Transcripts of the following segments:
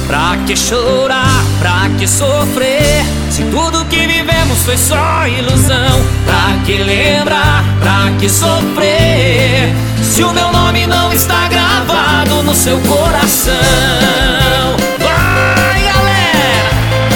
Pra que chorar, pra que sofrer, se tudo que vivemos foi só ilusão? Pra que lembrar, pra que sofrer, se o meu nome não está gravado no seu coração? Vai, galera!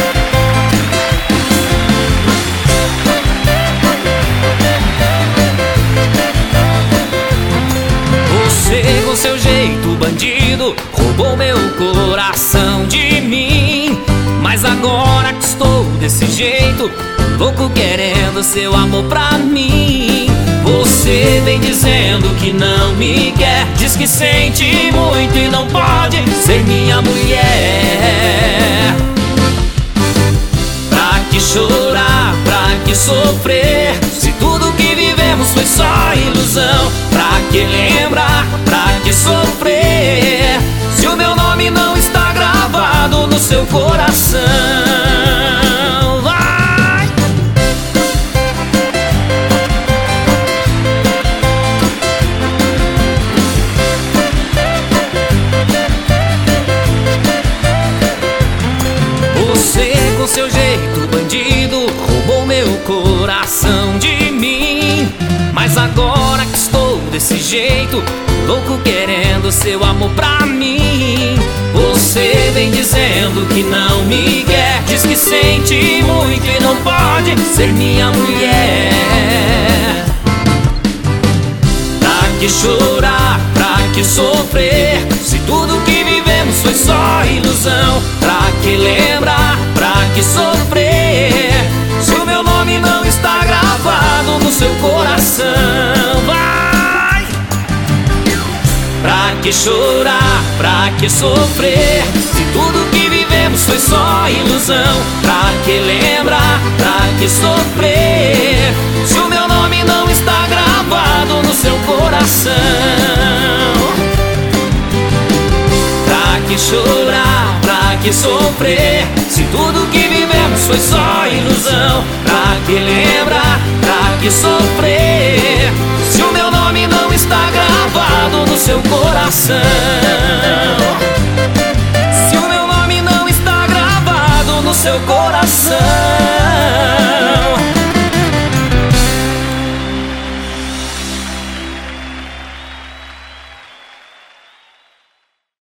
Você com seu jeito bandido roubou meu coração de mim. Mas agora que estou desse jeito, louco querendo seu amor pra mim. Você vem dizendo que não me quer, diz que sente muito e não pode ser minha mulher. Pra que chorar, pra que sofrer, se tudo que vivemos foi só ilusão? Pra que lembrar, pra que sofrer, se o meu nome não está gravado no seu coração? Vai! Você com seu jeito bandido roubou meu coração de mim. Mas agora que estou desse jeito, louco querendo seu amor pra mim. Você vem dizendo que não me quer, diz que sente muito e não pode ser minha mulher. Pra que chorar, pra que sofrer, se tudo que vivemos foi só ilusão? Pra que lembrar, pra que sofrer, se o meu nome não está gravado no seu coração? Vai! Pra que chorar, pra que sofrer, se tudo que vivemos foi só ilusão? Pra que lembrar, pra que sofrer, se o meu nome não está gravado no seu coração? Pra que chorar, pra que sofrer, se tudo que vivemos foi só ilusão? Pra que lembrar, pra que sofrer, se o meu nome não está gravado no seu coração? Se o meu nome não está gravado no seu coração.